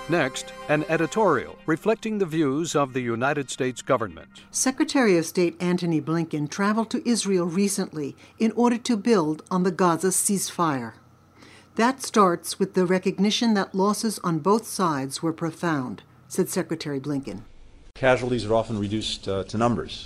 Next, an editorial reflecting the views of the United States government. Secretary of State Antony Blinken traveled to Israel recently in order to build on the Gaza ceasefire. That starts with the recognition that losses on both sides were profound, said Secretary Blinken. Casualties are often reduced to numbers,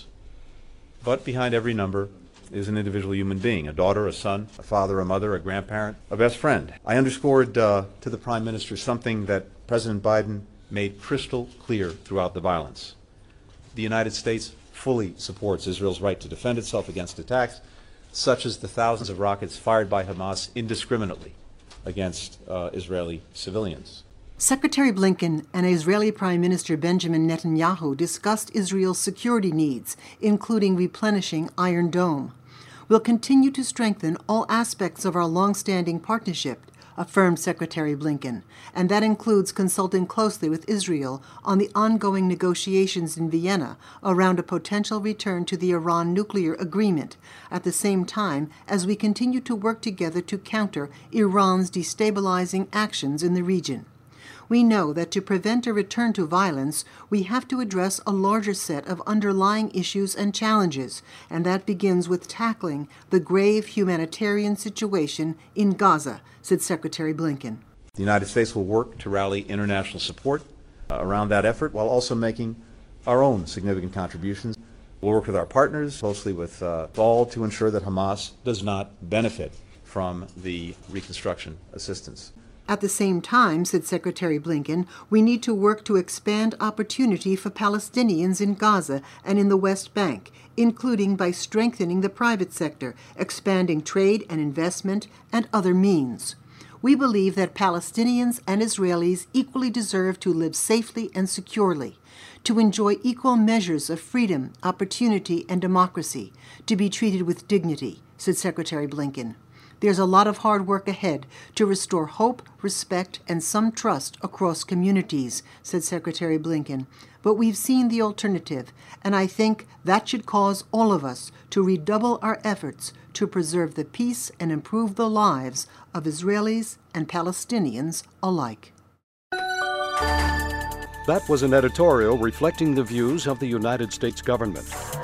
but behind every number is an individual human being, a daughter, a son, a father, a mother, a grandparent, a best friend. I underscored to the Prime Minister something that President Biden made crystal clear throughout the violence. The United States fully supports Israel's right to defend itself against attacks, such as the thousands of rockets fired by Hamas indiscriminately against Israeli civilians. Secretary Blinken and Israeli Prime Minister Benjamin Netanyahu discussed Israel's security needs, including replenishing Iron Dome. We'll continue to strengthen all aspects of our long-standing partnership, affirmed Secretary Blinken, and that includes consulting closely with Israel on the ongoing negotiations in Vienna around a potential return to the Iran nuclear agreement, at the same time as we continue to work together to counter Iran's destabilizing actions in the region. We know that to prevent a return to violence, we have to address a larger set of underlying issues and challenges, and that begins with tackling the grave humanitarian situation in Gaza, said Secretary Blinken. The United States will work to rally international support around that effort while also making our own significant contributions. We'll work with our partners, closely with all, to ensure that Hamas does not benefit from the reconstruction assistance. At the same time, said Secretary Blinken, we need to work to expand opportunity for Palestinians in Gaza and in the West Bank, including by strengthening the private sector, expanding trade and investment, and other means. We believe that Palestinians and Israelis equally deserve to live safely and securely, to enjoy equal measures of freedom, opportunity, and democracy, to be treated with dignity, said Secretary Blinken. There's a lot of hard work ahead to restore hope, respect, and some trust across communities, said Secretary Blinken. But we've seen the alternative, and I think that should cause all of us to redouble our efforts to preserve the peace and improve the lives of Israelis and Palestinians alike. That was an editorial reflecting the views of the United States government.